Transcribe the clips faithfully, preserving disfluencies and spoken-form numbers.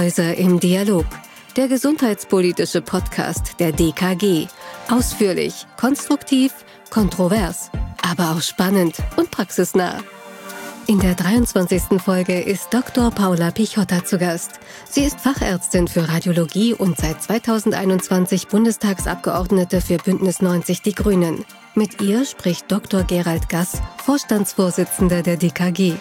Krankenhäuser im Dialog. Der gesundheitspolitische Podcast der D K G. Ausführlich, konstruktiv, kontrovers, aber auch spannend und praxisnah. In der dreiundzwanzigsten Folge ist Doktor Paula Pichotta zu Gast. Sie ist Fachärztin für Radiologie und seit zweitausendeinundzwanzig Bundestagsabgeordnete für Bündnis neunzig Die Grünen. Mit ihr spricht Doktor Gerald Gass, Vorstandsvorsitzender der D K G.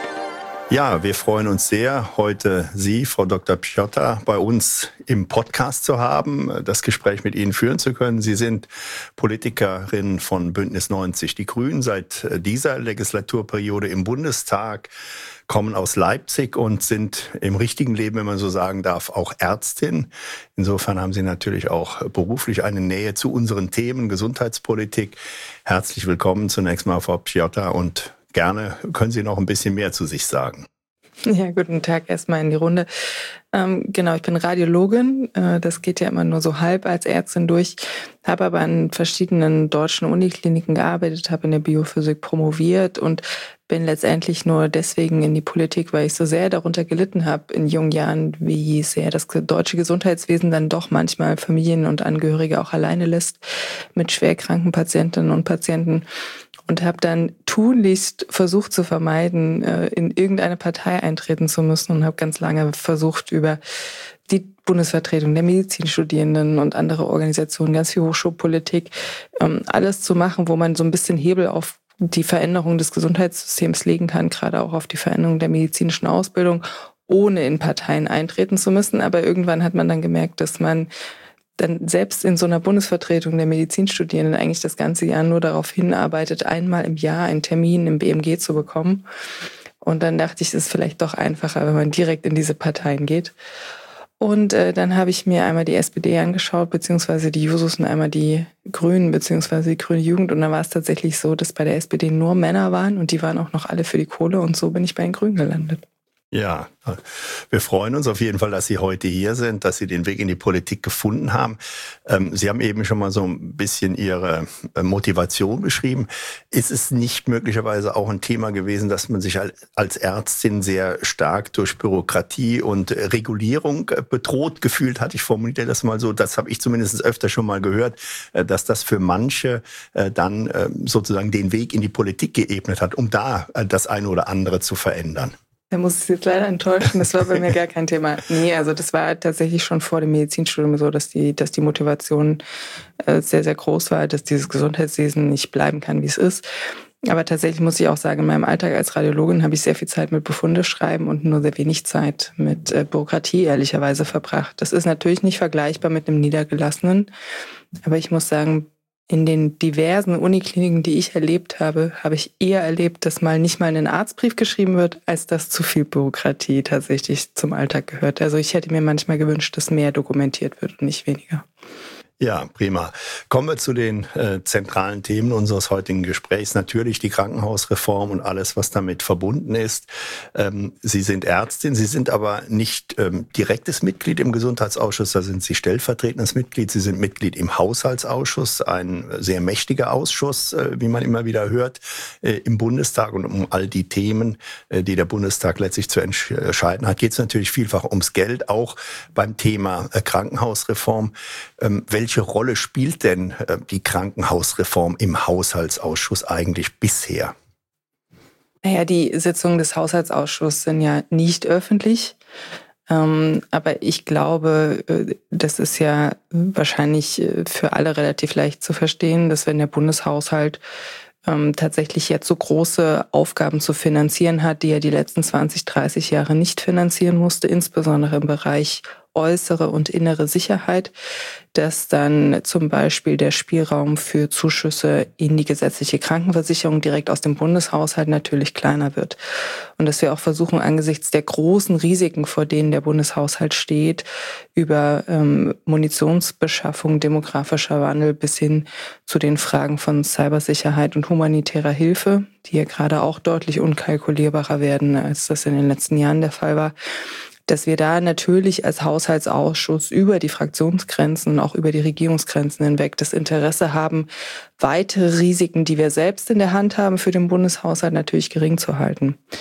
Ja, wir freuen uns sehr, heute Sie, Frau Doktor Pichotta, bei uns im Podcast zu haben, das Gespräch mit Ihnen führen zu können. Sie sind Politikerin von Bündnis neunzig Die Grünen, seit dieser Legislaturperiode im Bundestag, kommen aus Leipzig und sind im richtigen Leben, wenn man so sagen darf, auch Ärztin. Insofern haben Sie natürlich auch beruflich eine Nähe zu unseren Themen Gesundheitspolitik. Herzlich willkommen zunächst mal, Frau Pichotta, und gerne können Sie noch ein bisschen mehr zu sich sagen. Ja, guten Tag erstmal in die Runde. Ähm, genau, ich bin Radiologin. Äh, das geht ja immer nur so halb als Ärztin durch. Habe aber an verschiedenen deutschen Unikliniken gearbeitet, habe in der Biophysik promoviert und bin letztendlich nur deswegen in die Politik, weil ich so sehr darunter gelitten habe in jungen Jahren, wie sehr das deutsche Gesundheitswesen dann doch manchmal Familien und Angehörige auch alleine lässt mit schwerkranken Patientinnen und Patienten. Und habe dann tunlichst versucht zu vermeiden, in irgendeine Partei eintreten zu müssen und habe ganz lange versucht, über die Bundesvertretung der Medizinstudierenden und andere Organisationen, ganz viel Hochschulpolitik, alles zu machen, wo man so ein bisschen Hebel auf die Veränderung des Gesundheitssystems legen kann, gerade auch auf die Veränderung der medizinischen Ausbildung, ohne in Parteien eintreten zu müssen. Aber irgendwann hat man dann gemerkt, dass man dann selbst in so einer Bundesvertretung der Medizinstudierenden eigentlich das ganze Jahr nur darauf hinarbeitet, einmal im Jahr einen Termin im B M G zu bekommen. Und dann dachte ich, es ist vielleicht doch einfacher, wenn man direkt in diese Parteien geht. Und äh, dann habe ich mir einmal die S P D angeschaut, beziehungsweise die Jusos und einmal die Grünen, beziehungsweise die Grüne Jugend. Und dann war es tatsächlich so, dass bei der S P D nur Männer waren und die waren auch noch alle für die Kohle. Und so bin ich bei den Grünen gelandet. Ja, wir freuen uns auf jeden Fall, dass Sie heute hier sind, dass Sie den Weg in die Politik gefunden haben. Sie haben eben schon mal so ein bisschen Ihre Motivation beschrieben. Ist es nicht möglicherweise auch ein Thema gewesen, dass man sich als Ärztin sehr stark durch Bürokratie und Regulierung bedroht gefühlt hat? Ich formuliere das mal so, das habe ich zumindest öfter schon mal gehört, dass das für manche dann sozusagen den Weg in die Politik geebnet hat, um da das eine oder andere zu verändern. Da muss ich jetzt leider enttäuschen, das war bei mir gar kein Thema. Nee, also das war tatsächlich schon vor dem Medizinstudium so, dass die, dass die Motivation äh, sehr, sehr groß war, dass dieses Gesundheitswesen nicht bleiben kann, wie es ist. Aber tatsächlich muss ich auch sagen, in meinem Alltag als Radiologin habe ich sehr viel Zeit mit Befunde schreiben und nur sehr wenig Zeit mit äh, Bürokratie ehrlicherweise verbracht. Das ist natürlich nicht vergleichbar mit einem Niedergelassenen, aber ich muss sagen, in den diversen Unikliniken, die ich erlebt habe, habe ich eher erlebt, dass mal nicht mal ein Arztbrief geschrieben wird, als dass zu viel Bürokratie tatsächlich zum Alltag gehört. Also ich hätte mir manchmal gewünscht, dass mehr dokumentiert wird und nicht weniger. Ja, prima. Kommen wir zu den äh, zentralen Themen unseres heutigen Gesprächs. Natürlich die Krankenhausreform und alles, was damit verbunden ist. Ähm, Sie sind Ärztin, Sie sind aber nicht ähm, direktes Mitglied im Gesundheitsausschuss, da sind Sie stellvertretendes Mitglied. Sie sind Mitglied im Haushaltsausschuss, ein sehr mächtiger Ausschuss, äh, wie man immer wieder hört, äh, im Bundestag. Und um all die Themen, äh, die der Bundestag letztlich zu entscheiden hat, geht es natürlich vielfach ums Geld, auch beim Thema äh, Krankenhausreform. Ähm, Welche Rolle spielt denn die Krankenhausreform im Haushaltsausschuss eigentlich bisher? Naja, die Sitzungen des Haushaltsausschusses sind ja nicht öffentlich. Ähm, aber ich glaube, das ist ja wahrscheinlich für alle relativ leicht zu verstehen, dass wenn der Bundeshaushalt ähm, tatsächlich jetzt so große Aufgaben zu finanzieren hat, die er die letzten zwanzig, dreißig Jahre nicht finanzieren musste, insbesondere im Bereich äußere und innere Sicherheit, dass dann zum Beispiel der Spielraum für Zuschüsse in die gesetzliche Krankenversicherung direkt aus dem Bundeshaushalt natürlich kleiner wird. Und dass wir auch versuchen, angesichts der großen Risiken, vor denen der Bundeshaushalt steht, über ähm, Munitionsbeschaffung, demografischer Wandel bis hin zu den Fragen von Cybersicherheit und humanitärer Hilfe, die ja gerade auch deutlich unkalkulierbarer werden, als das in den letzten Jahren der Fall war, dass wir da natürlich als Haushaltsausschuss über die Fraktionsgrenzen und auch über die Regierungsgrenzen hinweg das Interesse haben, weitere Risiken, die wir selbst in der Hand haben, für den Bundeshaushalt natürlich gering zu halten.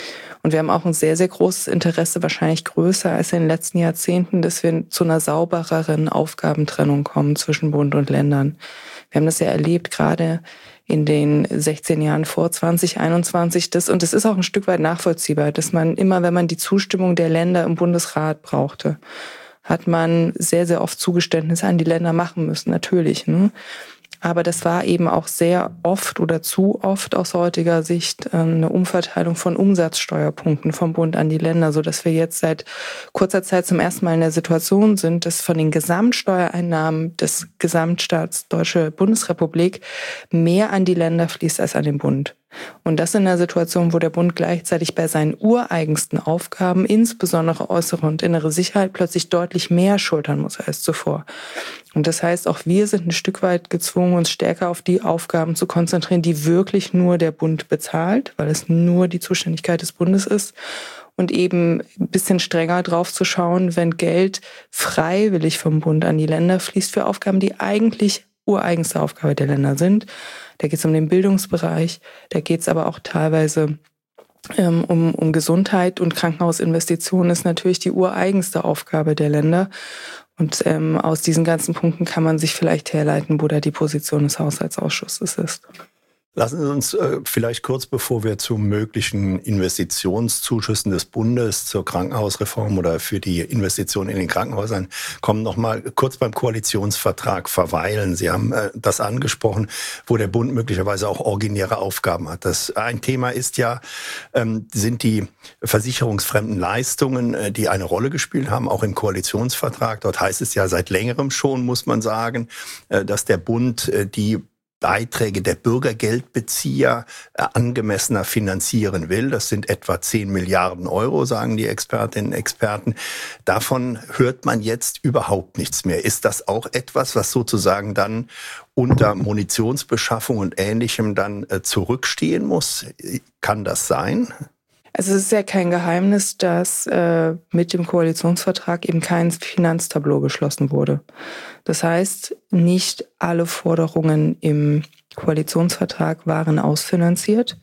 Und wir haben auch ein sehr, sehr großes Interesse, wahrscheinlich größer als in den letzten Jahrzehnten, dass wir zu einer saubereren Aufgabentrennung kommen zwischen Bund und Ländern. Wir haben das ja erlebt, gerade in den sechzehn Jahren vor zwanzig einundzwanzig. Das, und es ist auch ein Stück weit nachvollziehbar, dass man immer, wenn man die Zustimmung der Länder im Bundesrat brauchte, hat man sehr, sehr oft Zugeständnisse an die Länder machen müssen, natürlich. Ne? Aber das war eben auch sehr oft oder zu oft aus heutiger Sicht eine Umverteilung von Umsatzsteuerpunkten vom Bund an die Länder, sodass wir jetzt seit kurzer Zeit zum ersten Mal in der Situation sind, dass von den Gesamtsteuereinnahmen des Gesamtstaats Deutsche Bundesrepublik mehr an die Länder fließt als an den Bund. Und das in einer Situation, wo der Bund gleichzeitig bei seinen ureigensten Aufgaben, insbesondere äußere und innere Sicherheit, plötzlich deutlich mehr schultern muss als zuvor. Und das heißt, auch wir sind ein Stück weit gezwungen, uns stärker auf die Aufgaben zu konzentrieren, die wirklich nur der Bund bezahlt, weil es nur die Zuständigkeit des Bundes ist. Und eben ein bisschen strenger drauf zu schauen, wenn Geld freiwillig vom Bund an die Länder fließt für Aufgaben, die eigentlich ureigenste Aufgabe der Länder sind. Da geht es um den Bildungsbereich, da geht es aber auch teilweise ähm, um, um Gesundheit, und Krankenhausinvestitionen ist natürlich die ureigenste Aufgabe der Länder. Und ähm, aus diesen ganzen Punkten kann man sich vielleicht herleiten, wo da die Position des Haushaltsausschusses ist. Lassen Sie uns äh, vielleicht kurz, bevor wir zu möglichen Investitionszuschüssen des Bundes zur Krankenhausreform oder für die Investitionen in den Krankenhäusern kommen, noch mal kurz beim Koalitionsvertrag verweilen. Sie haben äh, das angesprochen, wo der Bund möglicherweise auch originäre Aufgaben hat. Das ein Thema ist ja, ähm, sind die versicherungsfremden Leistungen, äh, die eine Rolle gespielt haben, auch im Koalitionsvertrag. Dort heißt es ja seit längerem schon, muss man sagen, äh, dass der Bund äh, die Beiträge der Bürgergeldbezieher äh, angemessener finanzieren will. Das sind etwa zehn Milliarden Euro, sagen die Expertinnen und Experten. Davon hört man jetzt überhaupt nichts mehr. Ist das auch etwas, was sozusagen dann unter Munitionsbeschaffung und Ähnlichem dann äh, zurückstehen muss? Kann das sein? Also es ist ja kein Geheimnis, dass äh, mit dem Koalitionsvertrag eben kein Finanztableau geschlossen wurde. Das heißt, nicht alle Forderungen im Koalitionsvertrag waren ausfinanziert.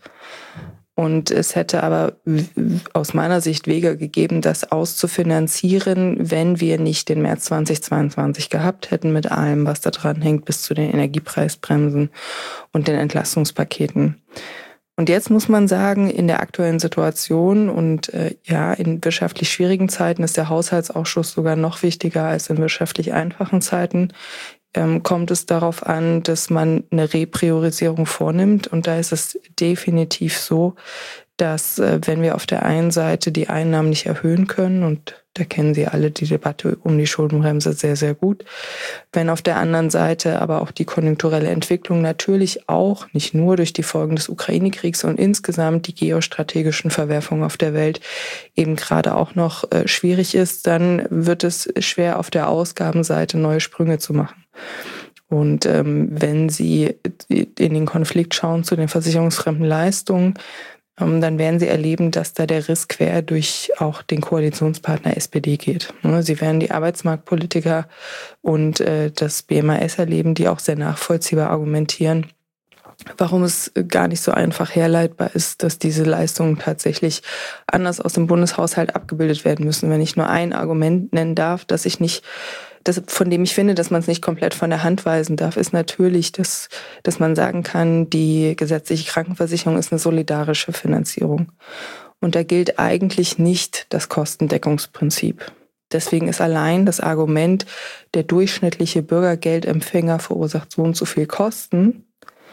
Und es hätte aber aus meiner Sicht Wege gegeben, das auszufinanzieren, wenn wir nicht den März zweitausendzweiundzwanzig gehabt hätten mit allem, was da dran hängt, bis zu den Energiepreisbremsen und den Entlastungspaketen. Und jetzt muss man sagen, in der aktuellen Situation und äh, ja, in wirtschaftlich schwierigen Zeiten ist der Haushaltsausschuss sogar noch wichtiger als in wirtschaftlich einfachen Zeiten. Ähm, kommt es darauf an, dass man eine Repriorisierung vornimmt. Und da ist es definitiv so, dass äh, wenn wir auf der einen Seite die Einnahmen nicht erhöhen können, und da kennen Sie alle die Debatte um die Schuldenbremse sehr, sehr gut, wenn auf der anderen Seite aber auch die konjunkturelle Entwicklung natürlich auch nicht nur durch die Folgen des Ukraine-Kriegs und insgesamt die geostrategischen Verwerfungen auf der Welt eben gerade auch noch äh, schwierig ist, dann wird es schwer, auf der Ausgabenseite neue Sprünge zu machen. Und ähm, wenn Sie in den Konflikt schauen zu den versicherungsfremden Leistungen, dann werden Sie erleben, dass da der Riss quer durch auch den Koalitionspartner S P D geht. Sie werden die Arbeitsmarktpolitiker und das B M A S erleben, die auch sehr nachvollziehbar argumentieren, warum es gar nicht so einfach herleitbar ist, dass diese Leistungen tatsächlich anders aus dem Bundeshaushalt abgebildet werden müssen. Wenn ich nur ein Argument nennen darf, dass ich nicht Das, von dem ich finde, dass man es nicht komplett von der Hand weisen darf, ist natürlich, dass, dass man sagen kann, die gesetzliche Krankenversicherung ist eine solidarische Finanzierung. Und da gilt eigentlich nicht das Kostendeckungsprinzip. Deswegen ist allein das Argument, der durchschnittliche Bürgergeldempfänger verursacht so und so viel Kosten,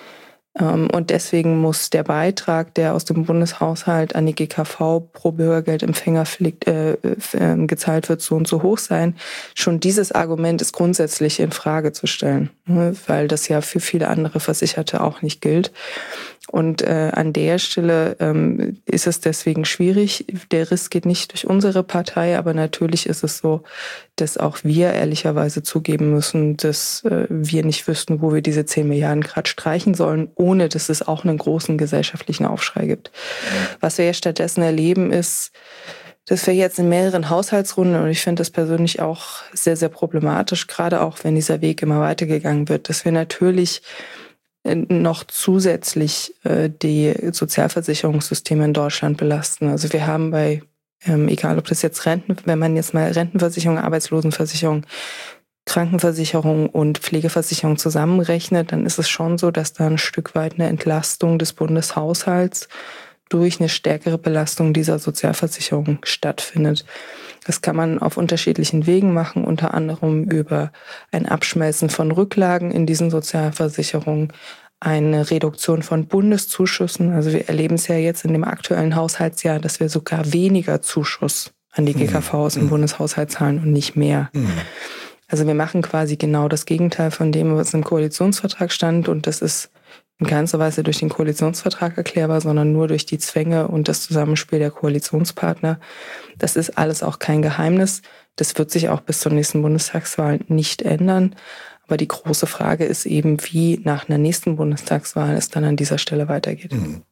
und deswegen muss der Beitrag, der aus dem Bundeshaushalt an die G K V pro Bürgergeldempfänger fliegt, äh, äh, gezahlt wird, so und so hoch sein. Schon dieses Argument ist grundsätzlich in Frage zu stellen, ne, weil das ja für viele andere Versicherte auch nicht gilt. Und äh, an der Stelle ähm, ist es deswegen schwierig. Der Riss geht nicht durch unsere Partei, aber natürlich ist es so, dass auch wir ehrlicherweise zugeben müssen, dass äh, wir nicht wüssten, wo wir diese zehn Milliarden Grad streichen sollen, ohne dass es auch einen großen gesellschaftlichen Aufschrei gibt. Was wir ja stattdessen erleben, ist, dass wir jetzt in mehreren Haushaltsrunden, und ich finde das persönlich auch sehr, sehr problematisch, gerade auch wenn dieser Weg immer weitergegangen wird, dass wir natürlich noch zusätzlich die Sozialversicherungssysteme in Deutschland belasten. Also wir haben bei, ähm, egal ob das jetzt Renten, wenn man jetzt mal Rentenversicherung, Arbeitslosenversicherung, Krankenversicherung und Pflegeversicherung zusammenrechnet, dann ist es schon so, dass da ein Stück weit eine Entlastung des Bundeshaushalts durch eine stärkere Belastung dieser Sozialversicherung stattfindet. Das kann man auf unterschiedlichen Wegen machen, unter anderem über ein Abschmelzen von Rücklagen in diesen Sozialversicherungen, eine Reduktion von Bundeszuschüssen. Also wir erleben es ja jetzt in dem aktuellen Haushaltsjahr, dass wir sogar weniger Zuschuss an die G K Vs im Bundeshaushalt zahlen und nicht mehr. Mhm. Also wir machen quasi genau das Gegenteil von dem, was im Koalitionsvertrag stand. Und das ist in keinster Weise durch den Koalitionsvertrag erklärbar, sondern nur durch die Zwänge und das Zusammenspiel der Koalitionspartner. Das ist alles auch kein Geheimnis. Das wird sich auch bis zur nächsten Bundestagswahl nicht ändern. Aber die große Frage ist eben, wie nach einer nächsten Bundestagswahl es dann an dieser Stelle weitergeht. Mhm.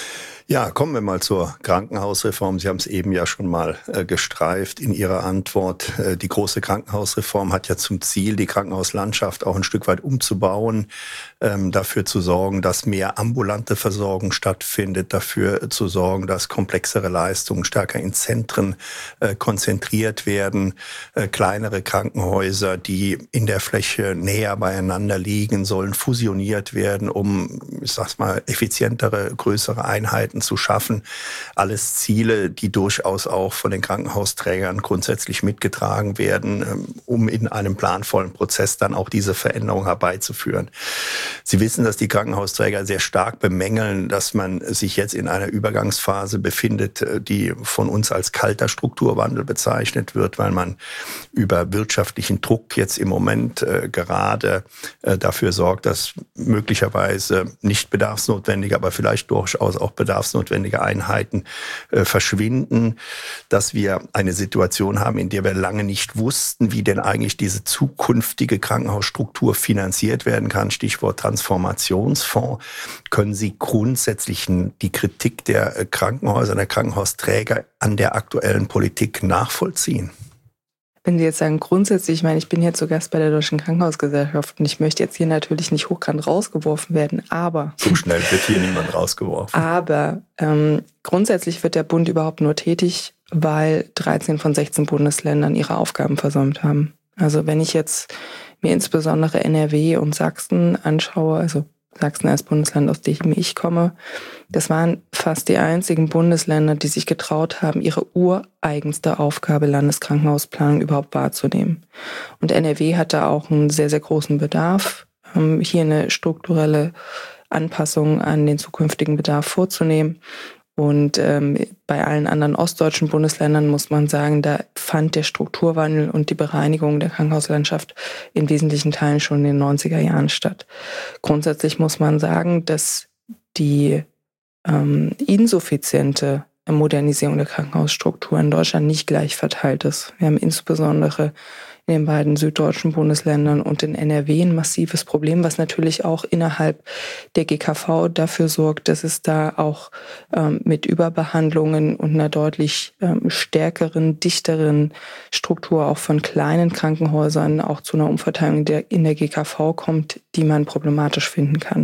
Ja, kommen wir mal zur Krankenhausreform. Sie haben es eben ja schon mal äh, gestreift in Ihrer Antwort. Äh, die große Krankenhausreform hat ja zum Ziel, die Krankenhauslandschaft auch ein Stück weit umzubauen, ähm, dafür zu sorgen, dass mehr ambulante Versorgung stattfindet, dafür zu sorgen, dass komplexere Leistungen stärker in Zentren äh, konzentriert werden, äh, kleinere Krankenhäuser, die in der Fläche näher beieinander liegen, sollen fusioniert werden, um, ich sag's mal, effizientere, größere Einheiten zu schaffen. Alles Ziele, die durchaus auch von den Krankenhausträgern grundsätzlich mitgetragen werden, um in einem planvollen Prozess dann auch diese Veränderung herbeizuführen. Sie wissen, dass die Krankenhausträger sehr stark bemängeln, dass man sich jetzt in einer Übergangsphase befindet, die von uns als kalter Strukturwandel bezeichnet wird, weil man über wirtschaftlichen Druck jetzt im Moment äh, gerade äh, dafür sorgt, dass möglicherweise nicht bedarfsnotwendige, aber vielleicht durchaus auch bedarfsnotwendige Einheiten äh, verschwinden, dass wir eine Situation haben, in der wir lange nicht wussten, wie denn eigentlich diese zukünftige Krankenhausstruktur finanziert werden kann. Stichwort Transformationsfonds. Können Sie grundsätzlich die Kritik der Krankenhäuser, der Krankenhausträger an der aktuellen Politik nachvollziehen? Wenn Sie jetzt sagen, grundsätzlich, ich meine, ich bin jetzt zu Gast bei der Deutschen Krankenhausgesellschaft und ich möchte jetzt hier natürlich nicht hochkant rausgeworfen werden, aber... So schnell wird hier niemand rausgeworfen. Aber ähm, grundsätzlich wird der Bund überhaupt nur tätig, weil dreizehn von sechzehn Bundesländern ihre Aufgaben versäumt haben. Also wenn ich jetzt mir insbesondere N R W und Sachsen anschaue, also Sachsen als Bundesland, aus dem ich komme, das waren fast die einzigen Bundesländer, die sich getraut haben, ihre ureigenste Aufgabe Landeskrankenhausplanung überhaupt wahrzunehmen. Und N R W hatte auch einen sehr, sehr großen Bedarf, hier eine strukturelle Anpassung an den zukünftigen Bedarf vorzunehmen. Und ähm, bei allen anderen ostdeutschen Bundesländern muss man sagen, da fand der Strukturwandel und die Bereinigung der Krankenhauslandschaft in wesentlichen Teilen schon in den neunziger Jahren statt. Grundsätzlich muss man sagen, dass die ähm, insuffiziente Modernisierung der Krankenhausstruktur in Deutschland nicht gleich verteilt ist. Wir haben insbesondere in den beiden süddeutschen Bundesländern und in N R W ein massives Problem, was natürlich auch innerhalb der G K V dafür sorgt, dass es da auch ähm, mit Überbehandlungen und einer deutlich ähm, stärkeren, dichteren Struktur auch von kleinen Krankenhäusern auch zu einer Umverteilung der, in der G K V kommt, die man problematisch finden kann.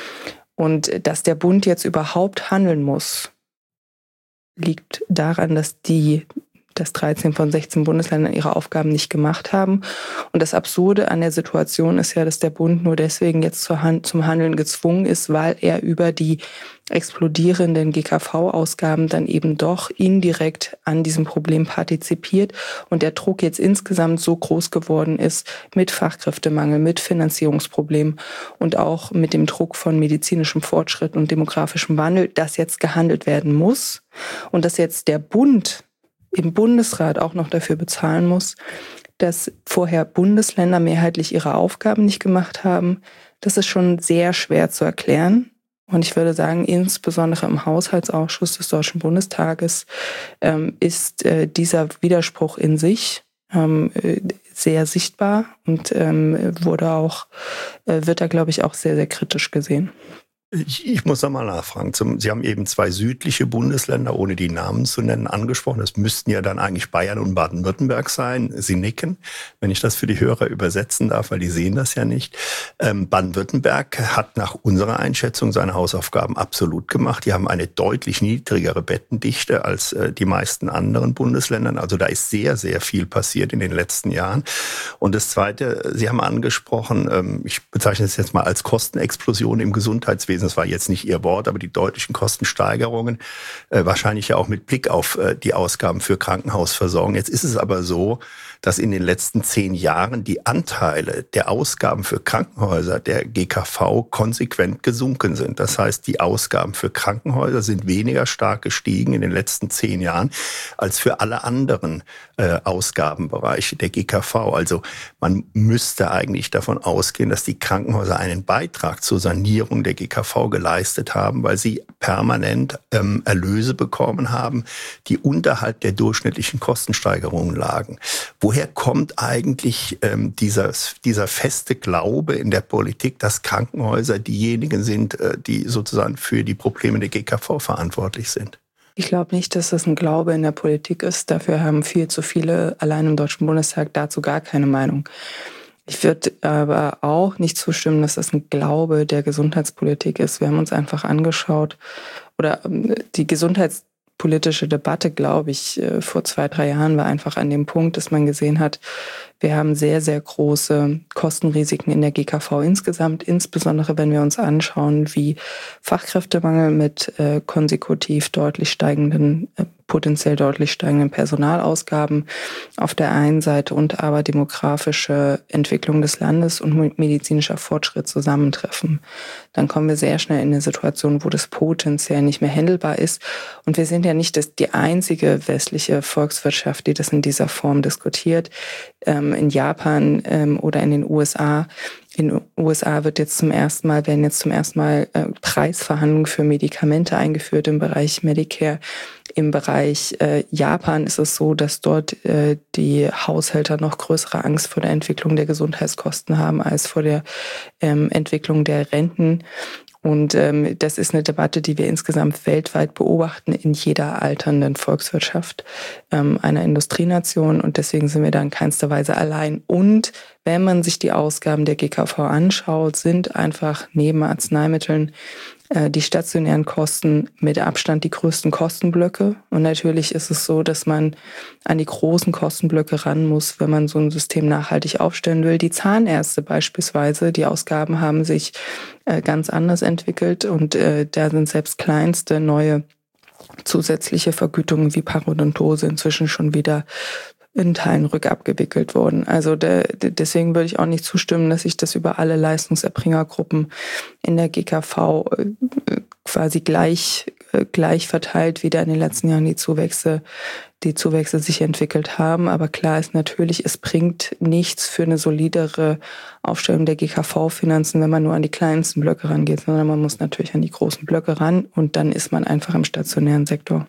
Und dass der Bund jetzt überhaupt handeln muss, liegt daran, dass die dass dreizehn von sechzehn Bundesländern ihre Aufgaben nicht gemacht haben. Und das Absurde an der Situation ist ja, dass der Bund nur deswegen jetzt zur Hand, zum Handeln gezwungen ist, weil er über die explodierenden G K V-Ausgaben dann eben doch indirekt an diesem Problem partizipiert und der Druck jetzt insgesamt so groß geworden ist mit Fachkräftemangel, mit Finanzierungsproblemen und auch mit dem Druck von medizinischem Fortschritt und demografischem Wandel, dass jetzt gehandelt werden muss und dass jetzt der Bund im Bundesrat auch noch dafür bezahlen muss, dass vorher Bundesländer mehrheitlich ihre Aufgaben nicht gemacht haben. Das ist schon sehr schwer zu erklären. Und ich würde sagen, insbesondere im Haushaltsausschuss des Deutschen Bundestages ähm, ist äh, dieser Widerspruch in sich ähm, sehr sichtbar und ähm, wurde auch, äh, wird da, glaube ich, auch sehr, sehr kritisch gesehen. Ich, ich muss da mal nachfragen. Zum, Sie haben eben zwei südliche Bundesländer, ohne die Namen zu nennen, angesprochen. Das müssten ja dann eigentlich Bayern und Baden-Württemberg sein. Sie nicken, wenn ich das für die Hörer übersetzen darf, weil die sehen das ja nicht. Ähm, Baden-Württemberg hat nach unserer Einschätzung seine Hausaufgaben absolut gemacht. Die haben eine deutlich niedrigere Bettendichte als äh, die meisten anderen Bundesländern. Also da ist sehr, sehr viel passiert in den letzten Jahren. Und das Zweite, Sie haben angesprochen, ähm, ich bezeichne es jetzt mal als Kostenexplosion im Gesundheitswesen. Das war jetzt nicht Ihr Wort, aber die deutlichen Kostensteigerungen, äh, wahrscheinlich ja auch mit Blick auf äh, die Ausgaben für Krankenhausversorgung. Jetzt ist es aber so, dass in den letzten zehn Jahren die Anteile der Ausgaben für Krankenhäuser der G K V konsequent gesunken sind. Das heißt, die Ausgaben für Krankenhäuser sind weniger stark gestiegen in den letzten zehn Jahren als für alle anderen äh, Ausgabenbereiche der G K V. Also man müsste eigentlich davon ausgehen, dass die Krankenhäuser einen Beitrag zur Sanierung der G K V geleistet haben, weil sie permanent ähm, Erlöse bekommen haben, die unterhalb der durchschnittlichen Kostensteigerungen lagen. Woher kommt eigentlich ähm, dieser, dieser feste Glaube in der Politik, dass Krankenhäuser diejenigen sind, äh, die sozusagen für die Probleme der G K V verantwortlich sind? Ich glaube nicht, dass das ein Glaube in der Politik ist. Dafür haben viel zu viele allein im Deutschen Bundestag dazu gar keine Meinung. Ich würde aber auch nicht zustimmen, dass das ein Glaube der Gesundheitspolitik ist. Wir haben uns einfach angeschaut, oder die Gesundheitspolitik politische Debatte, glaube ich, vor zwei, drei Jahren war einfach an dem Punkt, dass man gesehen hat, wir haben sehr, sehr große Kostenrisiken in der G K V insgesamt, insbesondere wenn wir uns anschauen, wie Fachkräftemangel mit äh, konsekutiv deutlich steigenden, äh, potenziell deutlich steigenden Personalausgaben auf der einen Seite und aber demografische Entwicklung des Landes und medizinischer Fortschritt zusammentreffen. Dann kommen wir sehr schnell in eine Situation, wo das potenziell nicht mehr handelbar ist. Und wir sind ja nicht das, die einzige westliche Volkswirtschaft, die das in dieser Form diskutiert. Ähm, in Japan ähm, oder in den U S A. In den U S A wird jetzt zum ersten Mal, werden jetzt zum ersten Mal äh, Preisverhandlungen für Medikamente eingeführt im Bereich Medicare. Im Bereich äh, Japan ist es so, dass dort äh, die Haushälter noch größere Angst vor der Entwicklung der Gesundheitskosten haben als vor der ähm, Entwicklung der Renten. Und ähm, das ist eine Debatte, die wir insgesamt weltweit beobachten in jeder alternden Volkswirtschaft ähm, einer Industrienation. Und deswegen sind wir da in keinster Weise allein. Und wenn man sich die Ausgaben der G K V anschaut, sind einfach neben Arzneimitteln äh, die stationären Kosten mit Abstand die größten Kostenblöcke. Und natürlich ist es so, dass man an die großen Kostenblöcke ran muss, wenn man so ein System nachhaltig aufstellen will. Die Zahnärzte beispielsweise, die Ausgaben haben sich äh, ganz anders entwickelt und äh, da sind selbst kleinste neue zusätzliche Vergütungen wie Parodontose inzwischen schon wieder in Teilen rückabgewickelt worden. Also der, deswegen würde ich auch nicht zustimmen, dass sich das über alle Leistungserbringergruppen in der G K V quasi gleich, gleich verteilt, wie da in den letzten Jahren die Zuwächse, die Zuwächse sich entwickelt haben. Aber klar ist natürlich, es bringt nichts für eine solidere Aufstellung der G K V-Finanzen, wenn man nur an die kleinsten Blöcke rangeht, sondern man muss natürlich an die großen Blöcke ran und dann ist man einfach im stationären Sektor.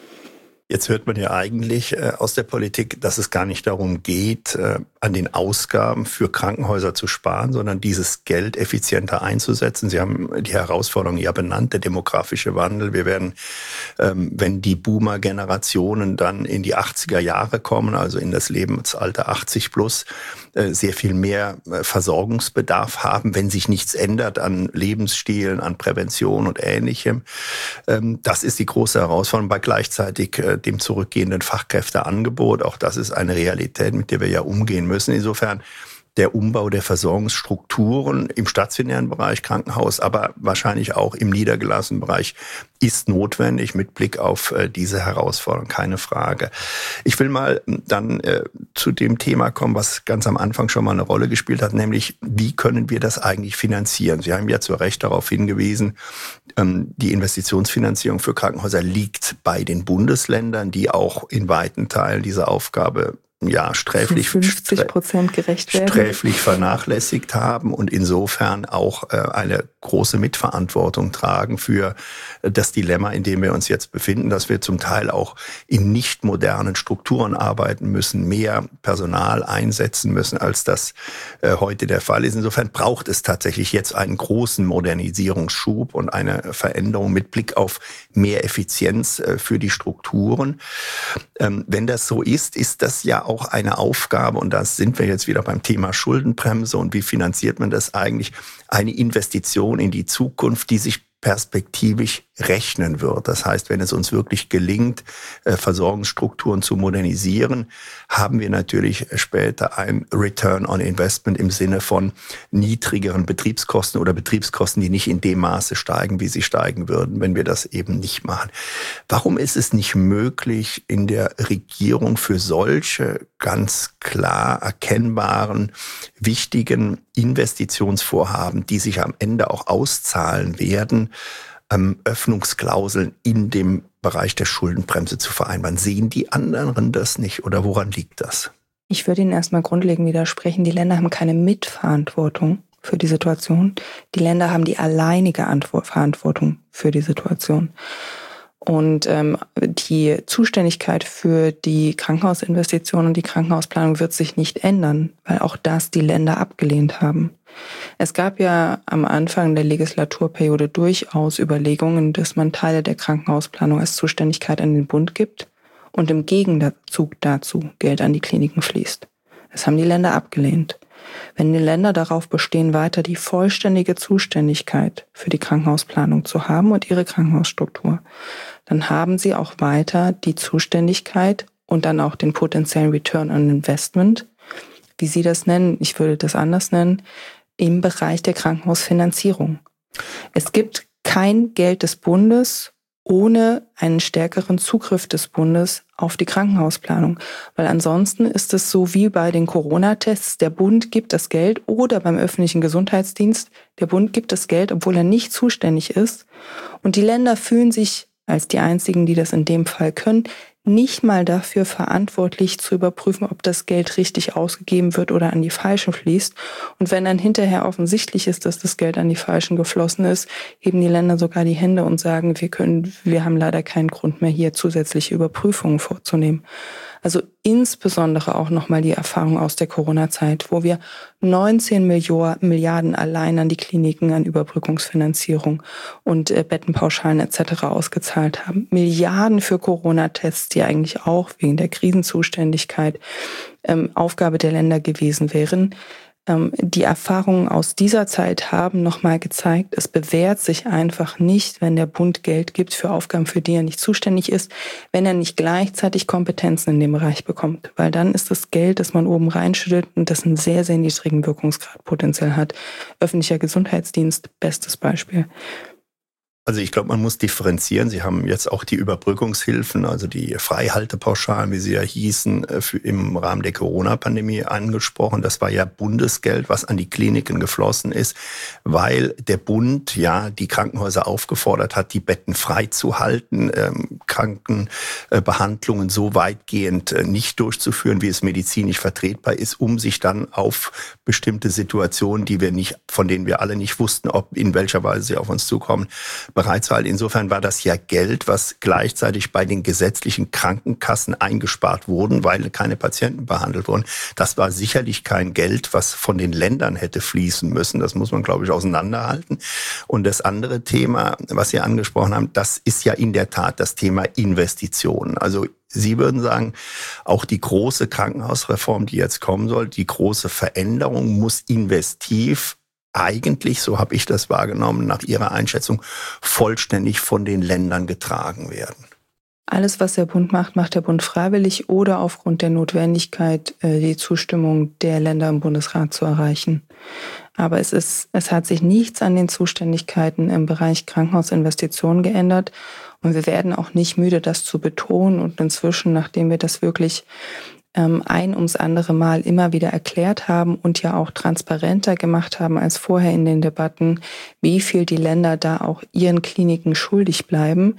Jetzt hört man ja eigentlich äh, aus der Politik, dass es gar nicht darum geht, äh, an den Ausgaben für Krankenhäuser zu sparen, sondern dieses Geld effizienter einzusetzen. Sie haben die Herausforderung ja benannt, der demografische Wandel. Wir werden, ähm, wenn die Boomer-Generationen dann in die achtziger Jahre kommen, also in das Lebensalter achtzig plus, äh, sehr viel mehr äh, Versorgungsbedarf haben, wenn sich nichts ändert an Lebensstilen, an Prävention und Ähnlichem. Ähm, das ist die große Herausforderung bei gleichzeitig äh, dem zurückgehenden Fachkräfteangebot. Auch das ist eine Realität, mit der wir ja umgehen müssen. Insofern der Umbau der Versorgungsstrukturen im stationären Bereich Krankenhaus, aber wahrscheinlich auch im niedergelassenen Bereich ist notwendig mit Blick auf äh, diese Herausforderung, keine Frage. Ich will mal dann äh, zu dem Thema kommen, was ganz am Anfang schon mal eine Rolle gespielt hat, nämlich wie können wir das eigentlich finanzieren? Sie haben ja zu Recht darauf hingewiesen, ähm, die Investitionsfinanzierung für Krankenhäuser liegt bei den Bundesländern, die auch in weiten Teilen diese Aufgabe ja sträflich, fünfzig Prozent gerecht werden. sträflich vernachlässigt haben und insofern auch äh, eine große Mitverantwortung tragen für das Dilemma, in dem wir uns jetzt befinden, dass wir zum Teil auch in nicht modernen Strukturen arbeiten müssen, mehr Personal einsetzen müssen, als das äh, heute der Fall ist. Insofern braucht es tatsächlich jetzt einen großen Modernisierungsschub und eine Veränderung mit Blick auf mehr Effizienz äh, für die Strukturen. Ähm, wenn das so ist, ist das ja auch eine Aufgabe, und da sind wir jetzt wieder beim Thema Schuldenbremse und wie finanziert man das eigentlich, eine Investition in die Zukunft, die sich perspektivisch rechnen wird. Das heißt, wenn es uns wirklich gelingt, Versorgungsstrukturen zu modernisieren, haben wir natürlich später ein Return on Investment im Sinne von niedrigeren Betriebskosten oder Betriebskosten, die nicht in dem Maße steigen, wie sie steigen würden, wenn wir das eben nicht machen. Warum ist es nicht möglich, in der Regierung für solche ganz klar erkennbaren, wichtigen Investitionsvorhaben, die sich am Ende auch auszahlen werden, ähm, Öffnungsklauseln in dem Bereich der Schuldenbremse zu vereinbaren? Sehen die anderen das nicht oder woran liegt das? Ich würde Ihnen erstmal grundlegend widersprechen. Die Länder haben keine Mitverantwortung für die Situation. Die Länder haben die alleinige Antwort, Verantwortung für die Situation. Und ähm, die Zuständigkeit für die Krankenhausinvestitionen und die Krankenhausplanung wird sich nicht ändern, weil auch das die Länder abgelehnt haben. Es gab ja am Anfang der Legislaturperiode durchaus Überlegungen, dass man Teile der Krankenhausplanung als Zuständigkeit an den Bund gibt und im Gegenzug dazu Geld an die Kliniken fließt. Das haben die Länder abgelehnt. Wenn die Länder darauf bestehen, weiter die vollständige Zuständigkeit für die Krankenhausplanung zu haben und ihre Krankenhausstruktur, dann haben sie auch weiter die Zuständigkeit und dann auch den potenziellen Return on Investment, wie Sie das nennen, ich würde das anders nennen, im Bereich der Krankenhausfinanzierung. Es gibt kein Geld des Bundes ohne einen stärkeren Zugriff des Bundes auf die Krankenhausplanung. Weil ansonsten ist es so wie bei den Corona-Tests, der Bund gibt das Geld, oder beim öffentlichen Gesundheitsdienst, der Bund gibt das Geld, obwohl er nicht zuständig ist. Und die Länder fühlen sich als die einzigen, die das in dem Fall können, nicht mal dafür verantwortlich zu überprüfen, ob das Geld richtig ausgegeben wird oder an die Falschen fließt. Und wenn dann hinterher offensichtlich ist, dass das Geld an die Falschen geflossen ist, heben die Länder sogar die Hände und sagen, wir können, wir haben leider keinen Grund mehr, hier zusätzliche Überprüfungen vorzunehmen. Also insbesondere auch nochmal die Erfahrung aus der Corona-Zeit, wo wir neunzehn Milliarden allein an die Kliniken, an Überbrückungsfinanzierung und äh, Bettenpauschalen et cetera ausgezahlt haben. Milliarden für Corona-Tests, die eigentlich auch wegen der Krisenzuständigkeit ähm, Aufgabe der Länder gewesen wären. Ähm, die Erfahrungen aus dieser Zeit haben nochmal gezeigt, es bewährt sich einfach nicht, wenn der Bund Geld gibt für Aufgaben, für die er nicht zuständig ist, wenn er nicht gleichzeitig Kompetenzen in dem Bereich bekommt. Weil dann ist das Geld, das man oben reinschüttet und das einen sehr, sehr niedrigen Wirkungsgrad potenziell hat. Öffentlicher Gesundheitsdienst, bestes Beispiel. Also ich glaube, man muss differenzieren. Sie haben jetzt auch die Überbrückungshilfen, also die Freihaltepauschalen, wie sie ja hießen, für, im Rahmen der Corona-Pandemie angesprochen. Das war ja Bundesgeld, was an die Kliniken geflossen ist, weil der Bund ja die Krankenhäuser aufgefordert hat, die Betten freizuhalten, ähm, Krankenbehandlungen so weitgehend äh, nicht durchzuführen, wie es medizinisch vertretbar ist, um sich dann auf bestimmte Situationen, die wir nicht, von denen wir alle nicht wussten, ob in welcher Weise sie auf uns zukommen, bereitzuhalten. Insofern war das ja Geld, was gleichzeitig bei den gesetzlichen Krankenkassen eingespart wurden, weil keine Patienten behandelt wurden. Das war sicherlich kein Geld, was von den Ländern hätte fließen müssen. Das muss man, glaube ich, auseinanderhalten. Und das andere Thema, was Sie angesprochen haben, das ist ja in der Tat das Thema Investitionen. Also Sie würden sagen, auch die große Krankenhausreform, die jetzt kommen soll, die große Veränderung muss investiv eigentlich, so habe ich das wahrgenommen, nach Ihrer Einschätzung vollständig von den Ländern getragen werden. Alles, was der Bund macht, macht der Bund freiwillig oder aufgrund der Notwendigkeit, die Zustimmung der Länder im Bundesrat zu erreichen. Aber es ist, es hat sich nichts an den Zuständigkeiten im Bereich Krankenhausinvestitionen geändert. Und wir werden auch nicht müde, das zu betonen. Und inzwischen, nachdem wir das wirklich ein ums andere Mal immer wieder erklärt haben und ja auch transparenter gemacht haben als vorher in den Debatten, wie viel die Länder da auch ihren Kliniken schuldig bleiben,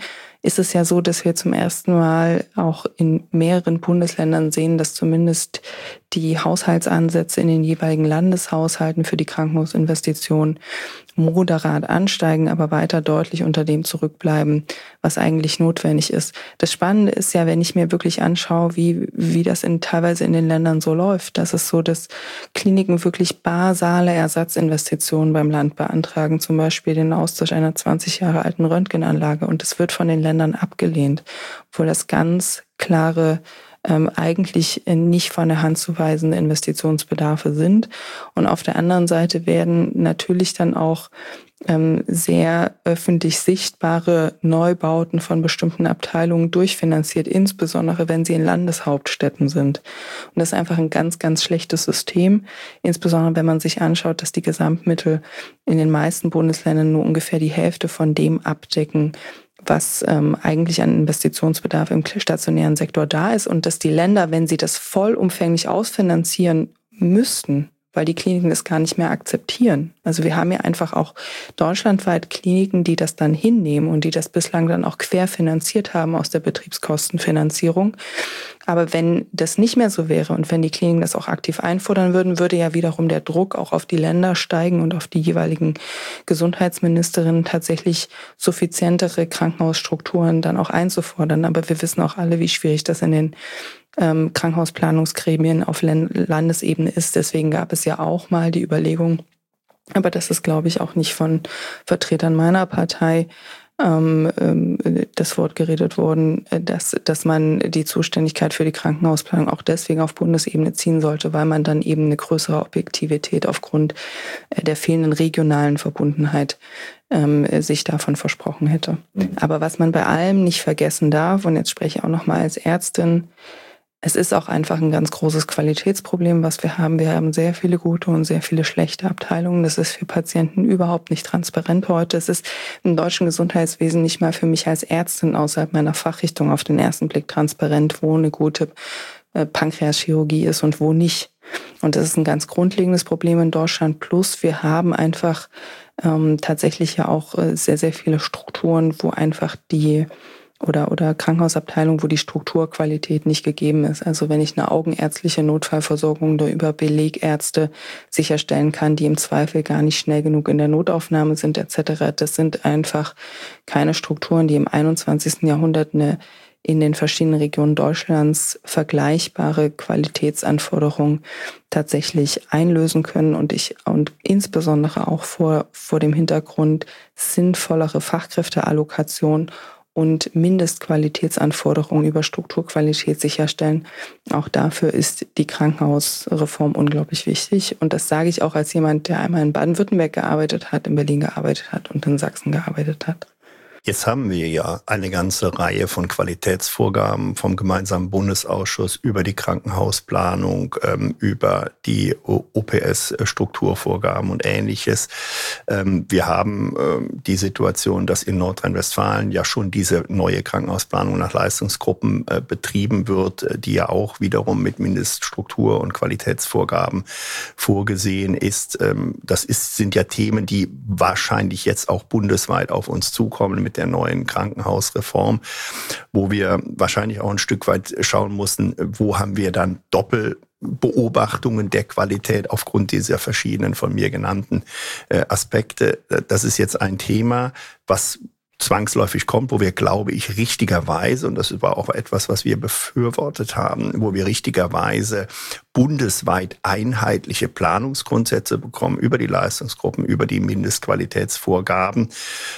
ist es ja so, dass wir zum ersten Mal auch in mehreren Bundesländern sehen, dass zumindest die Haushaltsansätze in den jeweiligen Landeshaushalten für die Krankenhausinvestitionen moderat ansteigen, aber weiter deutlich unter dem zurückbleiben, was eigentlich notwendig ist. Das Spannende ist ja, wenn ich mir wirklich anschaue, wie wie das in, teilweise in den Ländern so läuft, dass es so, dass Kliniken wirklich basale Ersatzinvestitionen beim Land beantragen, zum Beispiel den Austausch einer zwanzig Jahre alten Röntgenanlage, und es wird von den Ländern abgelehnt, obwohl das ganz klare Ähm, eigentlich nicht von der Hand zu weisende Investitionsbedarfe sind. Und auf der anderen Seite werden natürlich dann auch ähm, sehr öffentlich sichtbare Neubauten von bestimmten Abteilungen durchfinanziert, insbesondere wenn sie in Landeshauptstädten sind. Und das ist einfach ein ganz, ganz schlechtes System, insbesondere wenn man sich anschaut, dass die Gesamtmittel in den meisten Bundesländern nur ungefähr die Hälfte von dem abdecken, was ähm, eigentlich an Investitionsbedarf im stationären Sektor da ist, und dass die Länder, wenn sie das vollumfänglich ausfinanzieren müssten, weil die Kliniken das gar nicht mehr akzeptieren. Also wir haben ja einfach auch deutschlandweit Kliniken, die das dann hinnehmen und die das bislang dann auch querfinanziert haben aus der Betriebskostenfinanzierung. Aber wenn das nicht mehr so wäre und wenn die Kliniken das auch aktiv einfordern würden, würde ja wiederum der Druck auch auf die Länder steigen und auf die jeweiligen Gesundheitsministerinnen, tatsächlich suffizientere Krankenhausstrukturen dann auch einzufordern. Aber wir wissen auch alle, wie schwierig das in den ähm, Krankenhausplanungsgremien auf Landesebene ist. Deswegen gab es ja auch mal die Überlegung, aber das ist, glaube ich, auch nicht von Vertretern meiner Partei ähm, ähm, das Wort geredet worden, dass, dass man die Zuständigkeit für die Krankenhausplanung auch deswegen auf Bundesebene ziehen sollte, weil man dann eben eine größere Objektivität aufgrund der fehlenden regionalen Verbundenheit ähm, sich davon versprochen hätte. Mhm. Aber was man bei allem nicht vergessen darf, und jetzt spreche ich auch noch mal als Ärztin, es ist auch einfach ein ganz großes Qualitätsproblem, was wir haben. Wir haben sehr viele gute und sehr viele schlechte Abteilungen. Das ist für Patienten überhaupt nicht transparent heute. Es ist im deutschen Gesundheitswesen nicht mal für mich als Ärztin außerhalb meiner Fachrichtung auf den ersten Blick transparent, wo eine gute äh, Pankreaschirurgie ist und wo nicht. Und das ist ein ganz grundlegendes Problem in Deutschland. Plus wir haben einfach ähm, tatsächlich ja auch äh, sehr, sehr viele Strukturen, wo einfach die oder oder Krankenhausabteilung, wo die Strukturqualität nicht gegeben ist. Also wenn ich eine augenärztliche Notfallversorgung nur über Belegärzte sicherstellen kann, die im Zweifel gar nicht schnell genug in der Notaufnahme sind et cetera, das sind einfach keine Strukturen, die im einundzwanzigsten Jahrhundert eine in den verschiedenen Regionen Deutschlands vergleichbare Qualitätsanforderungen tatsächlich einlösen können, und ich und insbesondere auch vor vor dem Hintergrund sinnvollere Fachkräfteallokation und Mindestqualitätsanforderungen über Strukturqualität sicherstellen. Auch dafür ist die Krankenhausreform unglaublich wichtig. Und das sage ich auch als jemand, der einmal in Baden-Württemberg gearbeitet hat, in Berlin gearbeitet hat und in Sachsen gearbeitet hat. Jetzt haben wir ja eine ganze Reihe von Qualitätsvorgaben vom gemeinsamen Bundesausschuss über die Krankenhausplanung, ähm, über die O P S-Strukturvorgaben und Ähnliches. Ähm, wir haben ähm, die Situation, dass in Nordrhein-Westfalen ja schon diese neue Krankenhausplanung nach Leistungsgruppen äh, betrieben wird, die ja auch wiederum mit Mindeststruktur- und Qualitätsvorgaben vorgesehen ist. Ähm, das ist, sind ja Themen, die wahrscheinlich jetzt auch bundesweit auf uns zukommen mit der neuen Krankenhausreform, wo wir wahrscheinlich auch ein Stück weit schauen mussten, wo haben wir dann Doppelbeobachtungen der Qualität aufgrund dieser verschiedenen von mir genannten äh, Aspekte. Das ist jetzt ein Thema, was zwangsläufig kommt, wo wir, glaube ich, richtigerweise, und das war auch etwas, was wir befürwortet haben, wo wir richtigerweise bundesweit einheitliche Planungsgrundsätze bekommen über die Leistungsgruppen, über die Mindestqualitätsvorgaben,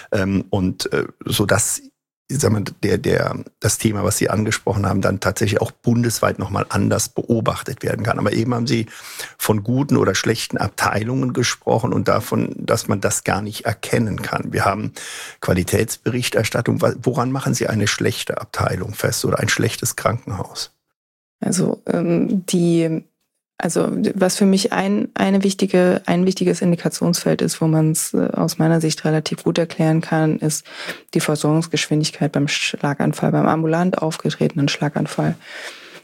und so dass sagen wir, der, der, das Thema, was Sie angesprochen haben, dann tatsächlich auch bundesweit nochmal anders beobachtet werden kann. Aber eben haben Sie von guten oder schlechten Abteilungen gesprochen und davon, dass man das gar nicht erkennen kann. Wir haben Qualitätsberichterstattung. Woran machen Sie eine schlechte Abteilung fest oder ein schlechtes Krankenhaus? Also ähm, die Also was für mich ein, eine wichtige, ein wichtiges Indikationsfeld ist, wo man es aus meiner Sicht relativ gut erklären kann, ist die Versorgungsgeschwindigkeit beim Schlaganfall, beim ambulant aufgetretenen Schlaganfall.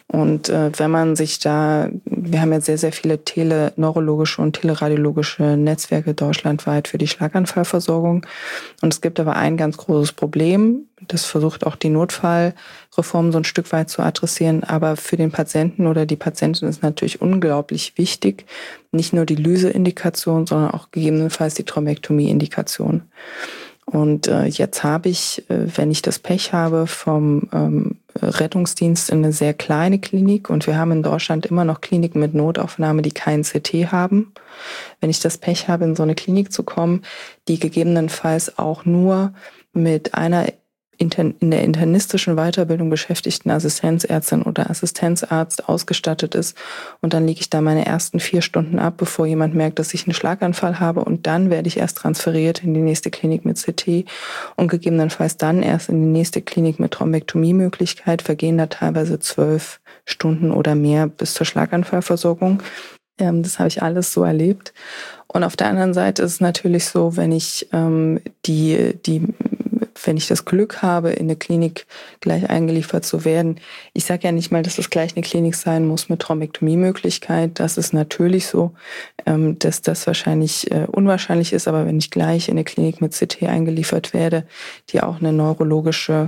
Und äh, wenn man sich da, wir haben ja sehr, sehr viele teleneurologische und teleradiologische Netzwerke deutschlandweit für die Schlaganfallversorgung. Und es gibt aber ein ganz großes Problem. Das versucht auch die Notfallreform so ein Stück weit zu adressieren. Aber für den Patienten oder die Patientin ist natürlich unglaublich wichtig, nicht nur die Lyse-Indikation, sondern auch gegebenenfalls die Thrombektomie-Indikation. Und äh, jetzt habe ich, äh, wenn ich das Pech habe, vom ähm, Rettungsdienst in eine sehr kleine Klinik, und wir haben in Deutschland immer noch Kliniken mit Notaufnahme, die keinen C T haben. Wenn ich das Pech habe, in so eine Klinik zu kommen, die gegebenenfalls auch nur mit einer in der internistischen Weiterbildung beschäftigten Assistenzärztin oder Assistenzarzt ausgestattet ist. Und dann liege ich da meine ersten vier Stunden ab, bevor jemand merkt, dass ich einen Schlaganfall habe. Und dann werde ich erst transferiert in die nächste Klinik mit C T und gegebenenfalls dann erst in die nächste Klinik mit Thrombektomie-Möglichkeit. Vergehen da teilweise zwölf Stunden oder mehr bis zur Schlaganfallversorgung. Ähm, das habe ich alles so erlebt. Und auf der anderen Seite ist es natürlich so, wenn ich ähm, die, die wenn ich das Glück habe, in eine Klinik gleich eingeliefert zu werden. Ich sage ja nicht mal, dass das gleich eine Klinik sein muss mit Thrombektomie-Möglichkeit. Das ist natürlich so, dass das wahrscheinlich unwahrscheinlich ist. Aber wenn ich gleich in eine Klinik mit C T eingeliefert werde, die auch eine neurologische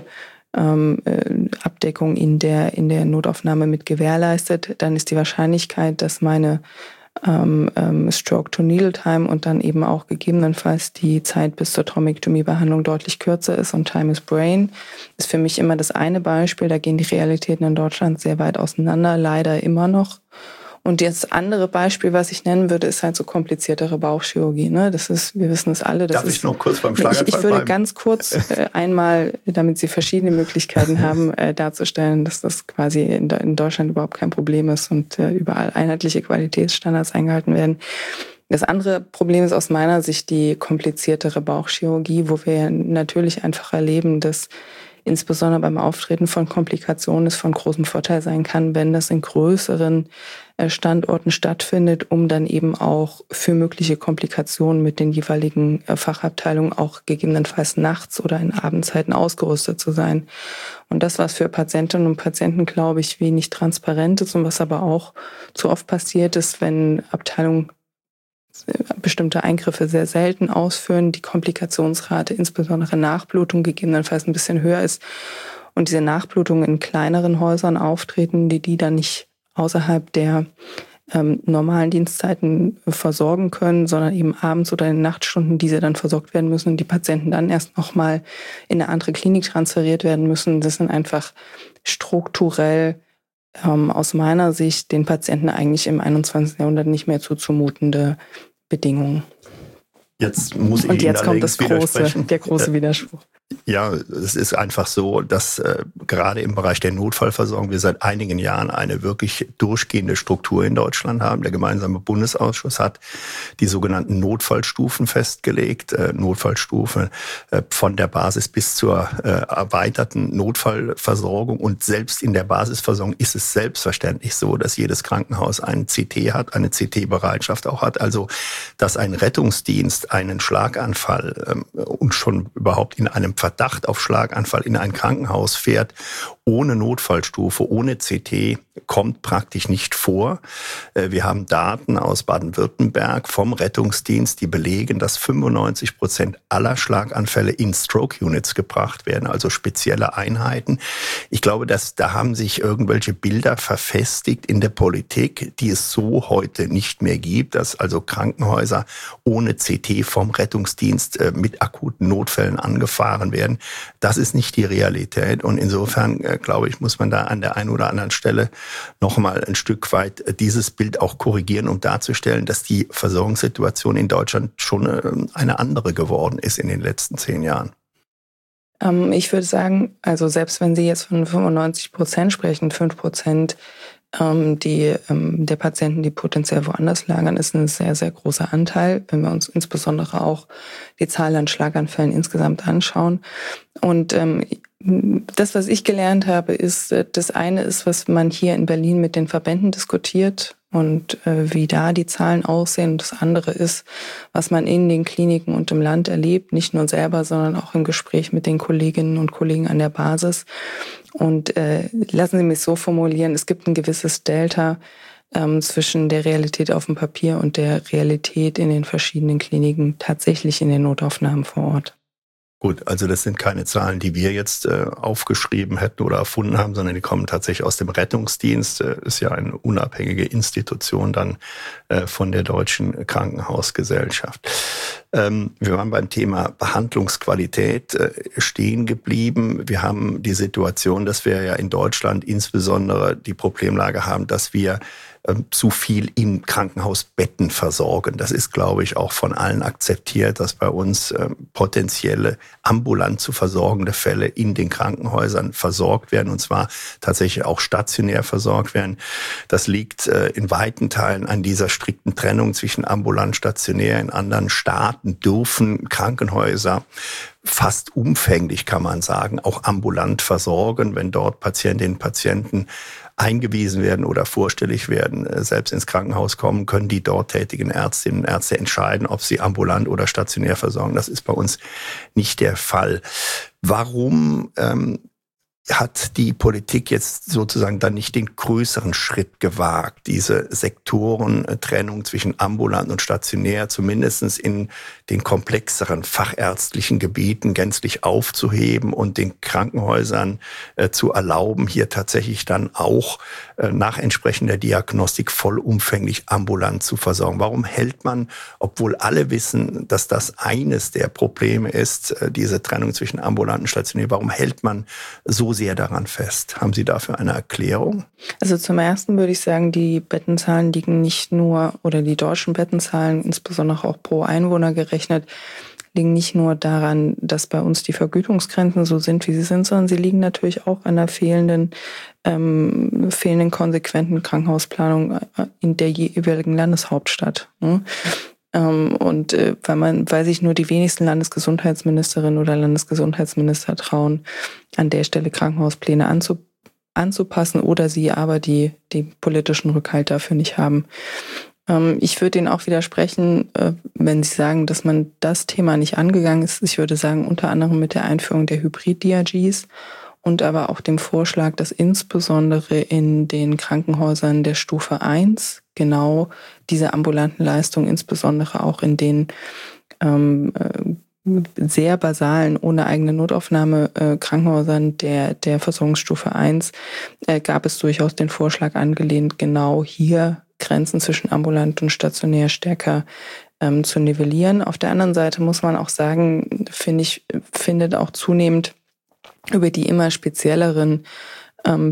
Abdeckung in der, in der Notaufnahme mit gewährleistet, dann ist die Wahrscheinlichkeit, dass meine Ähm, ähm, Stroke-to-Needle-Time und dann eben auch gegebenenfalls die Zeit bis zur Thrombektomie-Behandlung deutlich kürzer ist. Und Time is Brain ist für mich immer das eine Beispiel. Da gehen die Realitäten in Deutschland sehr weit auseinander, leider immer noch. Und das andere Beispiel, was ich nennen würde, ist halt so kompliziertere Bauchchirurgie. Ne? Das ist, wir wissen es alle. Das Darf ist, ich noch kurz beim Schlaganfall Ich, ich würde bleiben? ganz kurz äh, einmal, damit Sie verschiedene Möglichkeiten haben, äh, darzustellen, dass das quasi in, in Deutschland überhaupt kein Problem ist und äh, überall einheitliche Qualitätsstandards eingehalten werden. Das andere Problem ist aus meiner Sicht die kompliziertere Bauchchirurgie, wo wir natürlich einfach erleben, dass insbesondere beim Auftreten von Komplikationen es von großem Vorteil sein kann, wenn das in größeren Standorten stattfindet, um dann eben auch für mögliche Komplikationen mit den jeweiligen Fachabteilungen auch gegebenenfalls nachts oder in Abendzeiten ausgerüstet zu sein. Und das, was für Patientinnen und Patienten, glaube ich, wenig transparent ist und was aber auch zu oft passiert ist, wenn Abteilungen bestimmte Eingriffe sehr selten ausführen, die Komplikationsrate, insbesondere Nachblutung, gegebenenfalls ein bisschen höher ist und diese Nachblutungen in kleineren Häusern auftreten, die die dann nicht außerhalb der ähm, normalen Dienstzeiten versorgen können, sondern eben abends oder in den Nachtstunden diese dann versorgt werden müssen und die Patienten dann erst nochmal in eine andere Klinik transferiert werden müssen. Das sind einfach strukturell ähm, aus meiner Sicht den Patienten eigentlich im einundzwanzigsten Jahrhundert nicht mehr zuzumutende Bedingungen. Jetzt muss ich Und jetzt Ihnen kommt das große, der große äh, Widerspruch. Ja, es ist einfach so, dass äh, gerade im Bereich der Notfallversorgung wir seit einigen Jahren eine wirklich durchgehende Struktur in Deutschland haben. Der gemeinsame Bundesausschuss hat die sogenannten Notfallstufen festgelegt. Äh, Notfallstufe äh, von der Basis bis zur äh, erweiterten Notfallversorgung. Und selbst in der Basisversorgung ist es selbstverständlich so, dass jedes Krankenhaus einen C T hat, eine C T-Bereitschaft auch hat. Also, dass ein Rettungsdienst einen Schlaganfall äh, und schon überhaupt in einem Verdacht auf Schlaganfall in ein Krankenhaus fährt, ohne Notfallstufe, ohne C T, kommt praktisch nicht vor. Wir haben Daten aus Baden-Württemberg vom Rettungsdienst, die belegen, dass fünfundneunzig Prozent aller Schlaganfälle in Stroke-Units gebracht werden, also spezielle Einheiten. Ich glaube, dass da haben sich irgendwelche Bilder verfestigt in der Politik, die es so heute nicht mehr gibt, dass also Krankenhäuser ohne C T vom Rettungsdienst mit akuten Notfällen angefahren werden. Das ist nicht die Realität und insofern, äh, glaube ich, muss man da an der einen oder anderen Stelle nochmal ein Stück weit dieses Bild auch korrigieren, um darzustellen, dass die Versorgungssituation in Deutschland schon äh, eine andere geworden ist in den letzten zehn Jahren. Ähm, ich würde sagen, also selbst wenn Sie jetzt von fünfundneunzig Prozent sprechen, fünf Prozent ähm, die, ähm, der Patienten, die potenziell woanders lagern, ist ein sehr, sehr großer Anteil, wenn wir uns insbesondere auch die Zahl an Schlaganfällen insgesamt anschauen. Und ähm, das, was ich gelernt habe, ist, das eine ist, was man hier in Berlin mit den Verbänden diskutiert. und äh, wie da die Zahlen aussehen. Das andere ist, was man in den Kliniken und im Land erlebt, nicht nur selber, sondern auch im Gespräch mit den Kolleginnen und Kollegen an der Basis. Und äh, lassen Sie mich so formulieren, es gibt ein gewisses Delta ähm, zwischen der Realität auf dem Papier und der Realität in den verschiedenen Kliniken, tatsächlich in den Notaufnahmen vor Ort. Gut, also das sind keine Zahlen, die wir jetzt äh, aufgeschrieben hätten oder erfunden haben, sondern die kommen tatsächlich aus dem Rettungsdienst. Äh, ist ja eine unabhängige Institution dann äh, von der Deutschen Krankenhausgesellschaft. Ähm, wir waren beim Thema Behandlungsqualität äh, stehen geblieben. Wir haben die Situation, dass wir ja in Deutschland insbesondere die Problemlage haben, dass wir zu viel in Krankenhausbetten versorgen. Das ist, glaube ich, auch von allen akzeptiert, dass bei uns äh, potenzielle ambulant zu versorgende Fälle in den Krankenhäusern versorgt werden, und zwar tatsächlich auch stationär versorgt werden. Das liegt äh, in weiten Teilen an dieser strikten Trennung zwischen ambulant und stationär. In anderen Staaten dürfen Krankenhäuser fast umfänglich, kann man sagen, auch ambulant versorgen, wenn dort Patientinnen und Patienten eingewiesen werden oder vorstellig werden, selbst ins Krankenhaus kommen, können die dort tätigen Ärztinnen und Ärzte entscheiden, ob sie ambulant oder stationär versorgen. Das ist bei uns nicht der Fall. Warum ähm, hat die Politik jetzt sozusagen dann nicht den größeren Schritt gewagt, diese Sektorentrennung zwischen ambulant und stationär zumindest in den komplexeren fachärztlichen Gebieten gänzlich aufzuheben und den Krankenhäusern äh, zu erlauben, hier tatsächlich dann auch äh, nach entsprechender Diagnostik vollumfänglich ambulant zu versorgen? Warum hält man, obwohl alle wissen, dass das eines der Probleme ist, äh, diese Trennung zwischen ambulant und stationär, warum hält man so sehr daran fest? Haben Sie dafür eine Erklärung? Also zum Ersten würde ich sagen, die Bettenzahlen liegen nicht nur, oder die deutschen Bettenzahlen, insbesondere auch pro Einwohner gerechnet, liegen nicht nur daran, dass bei uns die Vergütungsgrenzen so sind, wie sie sind, sondern sie liegen natürlich auch an der fehlenden, ähm, fehlenden konsequenten Krankenhausplanung in der jeweiligen Landeshauptstadt. Ne? Und äh, weil man, weil sich nur die wenigsten Landesgesundheitsministerinnen oder Landesgesundheitsminister trauen, an der Stelle Krankenhauspläne anzu, anzupassen oder sie aber die, die politischen Rückhalt dafür nicht haben. Ähm, ich würde Ihnen auch widersprechen, äh, wenn Sie sagen, dass man das Thema nicht angegangen ist. Ich würde sagen, unter anderem mit der Einführung der Hybrid-D R Gs und aber auch dem Vorschlag, dass insbesondere in den Krankenhäusern der Stufe eins genau diese ambulanten Leistungen, insbesondere auch in den ähm, sehr basalen, ohne eigene Notaufnahme äh, Krankenhäusern der, der Versorgungsstufe eins, äh, gab es durchaus den Vorschlag angelehnt, genau hier Grenzen zwischen ambulant und stationär stärker ähm, zu nivellieren. Auf der anderen Seite muss man auch sagen, finde ich, findet auch zunehmend über die immer spezielleren ähm,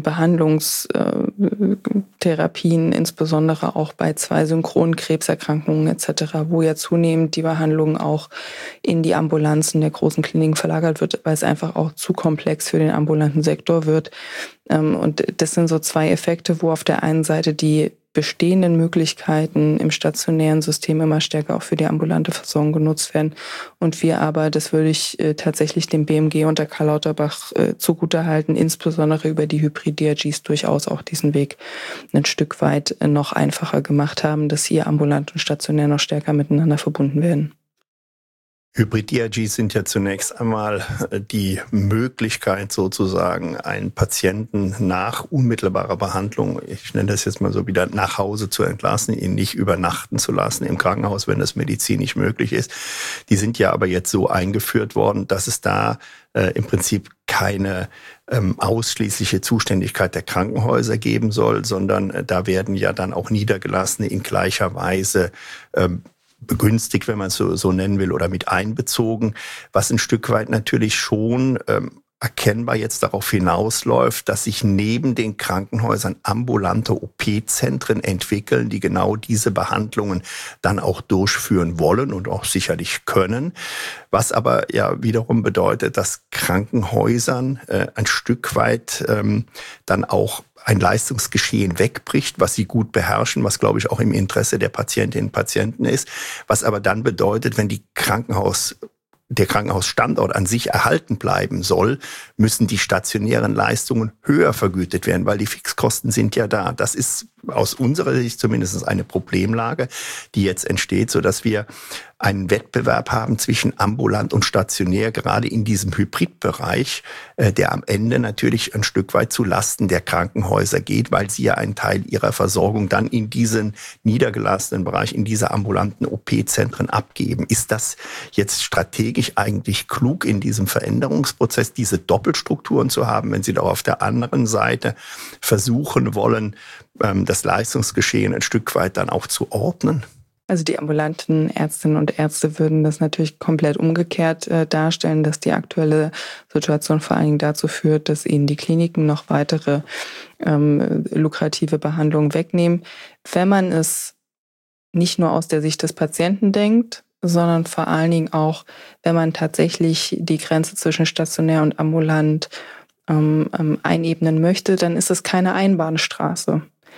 Behandlungstherapien, insbesondere auch bei zwei synchronen Krebserkrankungen et cetera, wo ja zunehmend die Behandlung auch in die Ambulanzen der großen Kliniken verlagert wird, weil es einfach auch zu komplex für den ambulanten Sektor wird. Ähm, und das sind so zwei Effekte, wo auf der einen Seite die bestehenden Möglichkeiten im stationären System immer stärker auch für die ambulante Versorgung genutzt werden. Und wir aber, das würde ich äh, tatsächlich dem B M G unter Karl Lauterbach äh, zugutehalten, insbesondere über die Hybrid-D R Gs durchaus auch diesen Weg ein Stück weit äh, noch einfacher gemacht haben, dass hier ambulant und stationär noch stärker miteinander verbunden werden. Hybrid-D R Gs sind ja zunächst einmal die Möglichkeit, sozusagen einen Patienten nach unmittelbarer Behandlung, ich nenne das jetzt mal so, wieder nach Hause zu entlassen, ihn nicht übernachten zu lassen im Krankenhaus, wenn das medizinisch möglich ist. Die sind ja aber jetzt so eingeführt worden, dass es da äh, im Prinzip keine ähm, ausschließliche Zuständigkeit der Krankenhäuser geben soll, sondern äh, da werden ja dann auch Niedergelassene in gleicher Weise ähm, begünstigt, wenn man es so, so nennen will, oder mit einbezogen, was ein Stück weit natürlich schon ähm, erkennbar jetzt darauf hinausläuft, dass sich neben den Krankenhäusern ambulante O P-Zentren entwickeln, die genau diese Behandlungen dann auch durchführen wollen und auch sicherlich können. Was aber ja wiederum bedeutet, dass Krankenhäusern äh, ein Stück weit ähm, dann auch ein Leistungsgeschehen wegbricht, was sie gut beherrschen, was, glaube ich, auch im Interesse der Patientinnen und Patienten ist, was aber dann bedeutet, wenn die Krankenhaus der Krankenhausstandort an sich erhalten bleiben soll, müssen die stationären Leistungen höher vergütet werden, weil die Fixkosten sind ja da. Das ist aus unserer Sicht zumindest eine Problemlage, die jetzt entsteht, sodass wir einen Wettbewerb haben zwischen ambulant und stationär, gerade in diesem Hybridbereich, der am Ende natürlich ein Stück weit zu Lasten der Krankenhäuser geht, weil sie ja einen Teil ihrer Versorgung dann in diesen niedergelassenen Bereich, in diese ambulanten O P-Zentren abgeben. Ist das jetzt strategisch eigentlich klug in diesem Veränderungsprozess, diese Doppelstrukturen zu haben, wenn Sie doch auf der anderen Seite versuchen wollen, das Leistungsgeschehen ein Stück weit dann auch zu ordnen? Also die ambulanten Ärztinnen und Ärzte würden das natürlich komplett umgekehrt äh, darstellen, dass die aktuelle Situation vor allen Dingen dazu führt, dass ihnen die Kliniken noch weitere ähm, lukrative Behandlungen wegnehmen. Wenn man es nicht nur aus der Sicht des Patienten denkt, sondern vor allen Dingen auch, wenn man tatsächlich die Grenze zwischen stationär und ambulant ähm, ähm, einebnen möchte, dann ist es keine Einbahnstraße.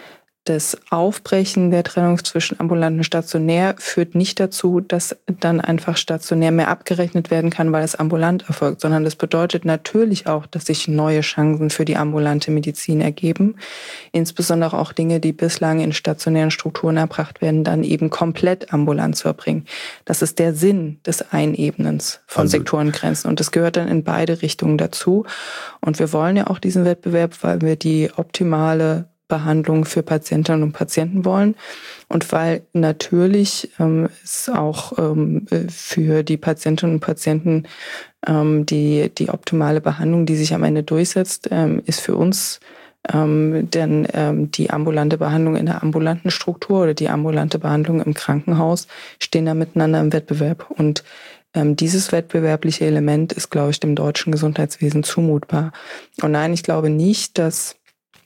Das Aufbrechen der Trennung zwischen ambulant und stationär führt nicht dazu, dass dann einfach stationär mehr abgerechnet werden kann, weil es ambulant erfolgt, sondern das bedeutet natürlich auch, dass sich neue Chancen für die ambulante Medizin ergeben. Insbesondere auch Dinge, die bislang in stationären Strukturen erbracht werden, dann eben komplett ambulant zu erbringen. Das ist der Sinn des Einebnens von also Sektorengrenzen und das gehört dann in beide Richtungen dazu. Und wir wollen ja auch diesen Wettbewerb, weil wir die optimale Behandlung für Patientinnen und Patienten wollen und weil natürlich ähm, es auch ähm, für die Patientinnen und Patienten ähm, die die optimale Behandlung, die sich am Ende durchsetzt, ähm, ist für uns ähm, denn ähm, die ambulante Behandlung in der ambulanten Struktur oder die ambulante Behandlung im Krankenhaus stehen da miteinander im Wettbewerb und ähm, dieses wettbewerbliche Element ist, glaube ich, dem deutschen Gesundheitswesen zumutbar. Und nein, ich glaube nicht, dass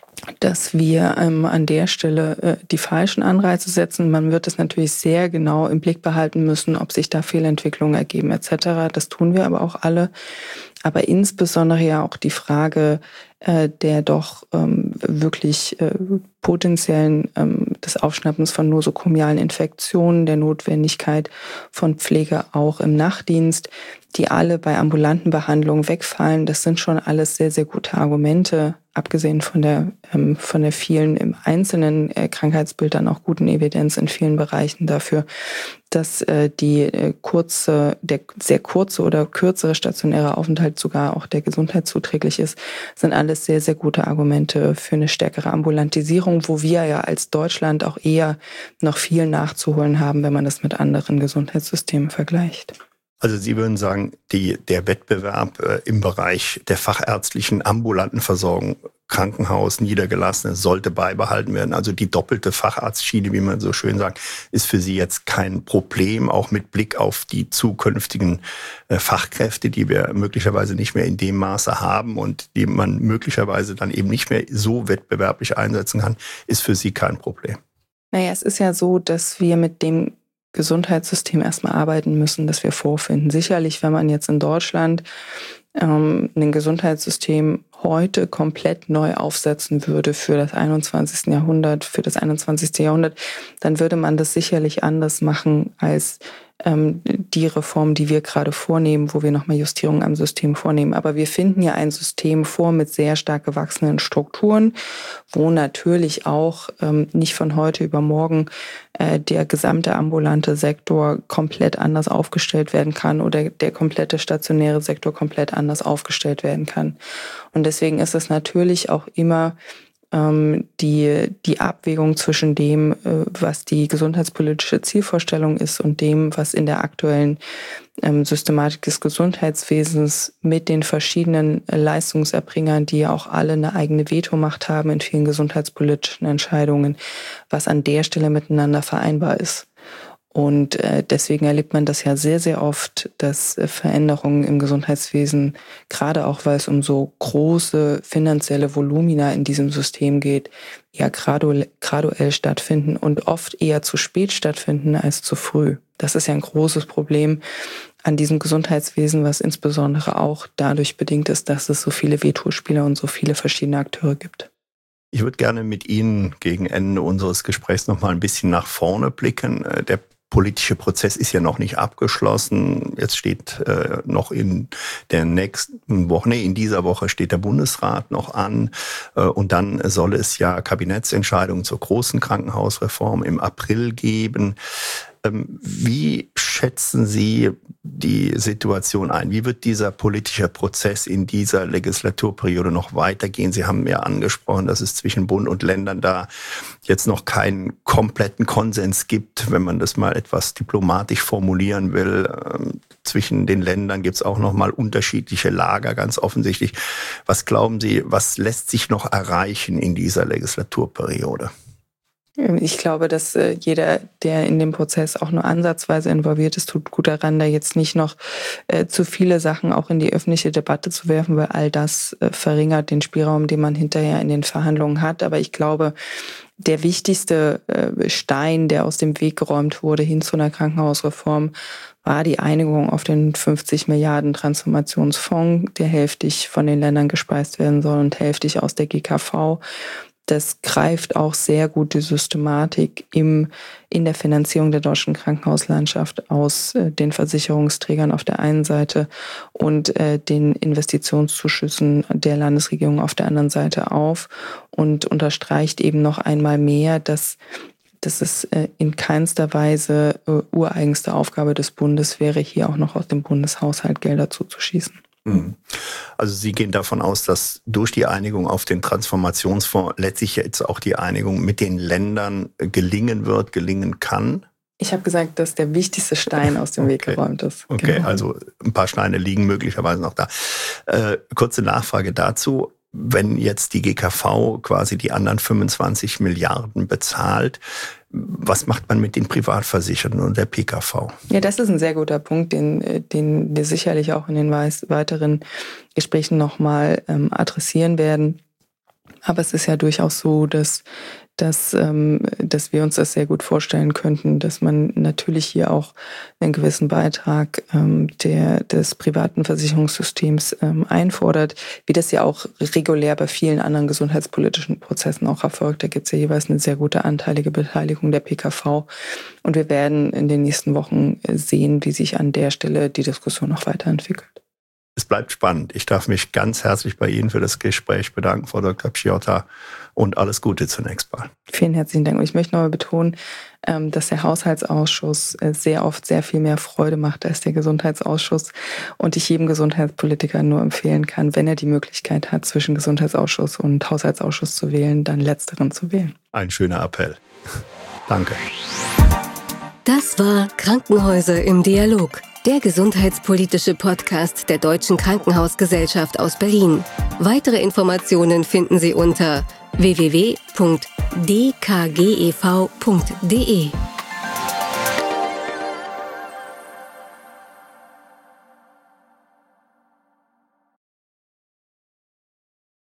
dass wir ähm, an der Stelle äh, die falschen Anreize setzen. Man wird es natürlich sehr genau im Blick behalten müssen, ob sich da Fehlentwicklungen ergeben et cetera. Das tun wir aber auch alle. Aber insbesondere ja auch die Frage äh, der doch ähm, wirklich äh, potenziellen ähm, des Aufschnappens von nosokomialen Infektionen, der Notwendigkeit von Pflege auch im Nachtdienst, die alle bei ambulanten Behandlungen wegfallen. Das sind schon alles sehr, sehr gute Argumente, abgesehen von der ähm, von der vielen im einzelnen äh, Krankheitsbild dann auch guten Evidenz in vielen Bereichen dafür, dass äh, die äh, kurze, der sehr kurze oder kürzere stationäre Aufenthalt sogar auch der Gesundheit zuträglich ist, sind alles sehr, sehr gute Argumente für eine stärkere Ambulantisierung, wo wir ja als Deutschland auch eher noch viel nachzuholen haben, wenn man das mit anderen Gesundheitssystemen vergleicht. Also Sie würden sagen, die, der Wettbewerb äh, im Bereich der fachärztlichen ambulanten Versorgung, Krankenhaus, Niedergelassene, sollte beibehalten werden. Also die doppelte Facharztschiene, wie man so schön sagt, ist für Sie jetzt kein Problem, auch mit Blick auf die zukünftigen äh, Fachkräfte, die wir möglicherweise nicht mehr in dem Maße haben und die man möglicherweise dann eben nicht mehr so wettbewerblich einsetzen kann, ist für Sie kein Problem. Naja, es ist ja so, dass wir mit dem Gesundheitssystem erstmal arbeiten müssen, das wir vorfinden. Sicherlich, wenn man jetzt in Deutschland ähm, ein Gesundheitssystem heute komplett neu aufsetzen würde für das einundzwanzigste. Jahrhundert, für das einundzwanzigste. Jahrhundert, dann würde man das sicherlich anders machen als ähm, die Reform, die wir gerade vornehmen, wo wir nochmal Justierungen am System vornehmen. Aber wir finden ja ein System vor mit sehr stark gewachsenen Strukturen, wo natürlich auch ähm, nicht von heute über morgen äh, der gesamte ambulante Sektor komplett anders aufgestellt werden kann oder der komplette stationäre Sektor komplett anders aufgestellt werden kann. Und deswegen ist es natürlich auch immer ähm, die, die Abwägung zwischen dem, äh, was die gesundheitspolitische Zielvorstellung ist und dem, was in der aktuellen ähm, Systematik des Gesundheitswesens mit den verschiedenen äh, Leistungserbringern, die ja auch alle eine eigene Vetomacht haben in vielen gesundheitspolitischen Entscheidungen, was an der Stelle miteinander vereinbar ist. Und äh, deswegen erlebt man das ja sehr, sehr oft, dass äh, Veränderungen im Gesundheitswesen, gerade auch weil es um so große finanzielle Volumina in diesem System geht, ja graduell, graduell stattfinden und oft eher zu spät stattfinden als zu früh. Das ist ja ein großes Problem an diesem Gesundheitswesen, was insbesondere auch dadurch bedingt ist, dass es so viele Vetospieler und so viele verschiedene Akteure gibt. Ich würde gerne mit Ihnen gegen Ende unseres Gesprächs noch mal ein bisschen nach vorne blicken. Der politische Prozess ist ja noch nicht abgeschlossen. Jetzt steht äh, noch in der nächsten Woche, nee, in dieser Woche steht der Bundesrat noch an. Äh, und dann soll es ja Kabinettsentscheidungen zur großen Krankenhausreform im April geben. Ähm, wie schätzen Sie die Situation ein? Wie wird dieser politische Prozess in dieser Legislaturperiode noch weitergehen? Sie haben ja angesprochen, dass es zwischen Bund und Ländern da jetzt noch keinen kompletten Konsens gibt, wenn man das mal etwas diplomatisch formulieren will. Ähm, zwischen den Ländern gibt es auch noch mal unterschiedliche Lager, ganz offensichtlich. Was glauben Sie, was lässt sich noch erreichen in dieser Legislaturperiode? Ich glaube, dass äh, jeder, der in dem Prozess auch nur ansatzweise involviert ist, tut gut daran, da jetzt nicht noch äh, zu viele Sachen auch in die öffentliche Debatte zu werfen, weil all das äh, verringert den Spielraum, den man hinterher in den Verhandlungen hat. Aber ich glaube, der wichtigste äh, Stein, der aus dem Weg geräumt wurde hin zu einer Krankenhausreform, war die Einigung auf den fünfzig Milliarden Transformationsfonds, der hälftig von den Ländern gespeist werden soll und hälftig aus der G K V. Das greift auch sehr gut die Systematik im, in der Finanzierung der deutschen Krankenhauslandschaft aus äh, den Versicherungsträgern auf der einen Seite und äh, den Investitionszuschüssen der Landesregierung auf der anderen Seite auf und unterstreicht eben noch einmal mehr, dass, dass es äh, in keinster Weise äh, ureigenste Aufgabe des Bundes wäre, hier auch noch aus dem Bundeshaushalt Gelder zuzuschießen. Also Sie gehen davon aus, dass durch die Einigung auf den Transformationsfonds letztlich jetzt auch die Einigung mit den Ländern gelingen wird, gelingen kann? Ich habe gesagt, dass der wichtigste Stein aus dem okay. Weg geräumt ist. Okay, genau. Also ein paar Steine liegen möglicherweise noch da. Äh, kurze Nachfrage dazu. Wenn jetzt die G K V quasi die anderen fünfundzwanzig Milliarden bezahlt, was macht man mit den Privatversicherten und der P K V? Ja, das ist ein sehr guter Punkt, den, den wir sicherlich auch in den weiteren Gesprächen nochmal ähm, adressieren werden. Aber es ist ja durchaus so, dass, dass, ähm, dass wir uns das sehr gut vorstellen könnten, dass man natürlich hier auch einen gewissen Beitrag ähm, der, des privaten Versicherungssystems ähm, einfordert, wie das ja auch regulär bei vielen anderen gesundheitspolitischen Prozessen auch erfolgt. Da gibt es ja jeweils eine sehr gute anteilige Beteiligung der P K V. Und wir werden in den nächsten Wochen sehen, wie sich an der Stelle die Diskussion noch weiterentwickelt. Es bleibt spannend. Ich darf mich ganz herzlich bei Ihnen für das Gespräch bedanken, Frau Doktor Pschiotta, und alles Gute zunächst mal. Vielen herzlichen Dank. Und ich möchte nochmal betonen, dass der Haushaltsausschuss sehr oft sehr viel mehr Freude macht als der Gesundheitsausschuss und ich jedem Gesundheitspolitiker nur empfehlen kann, wenn er die Möglichkeit hat, zwischen Gesundheitsausschuss und Haushaltsausschuss zu wählen, dann letzteren zu wählen. Ein schöner Appell. Danke. Das war Krankenhäuser im Dialog, der gesundheitspolitische Podcast der Deutschen Krankenhausgesellschaft aus Berlin. Weitere Informationen finden Sie unter w w w punkt d k g e v punkt d e.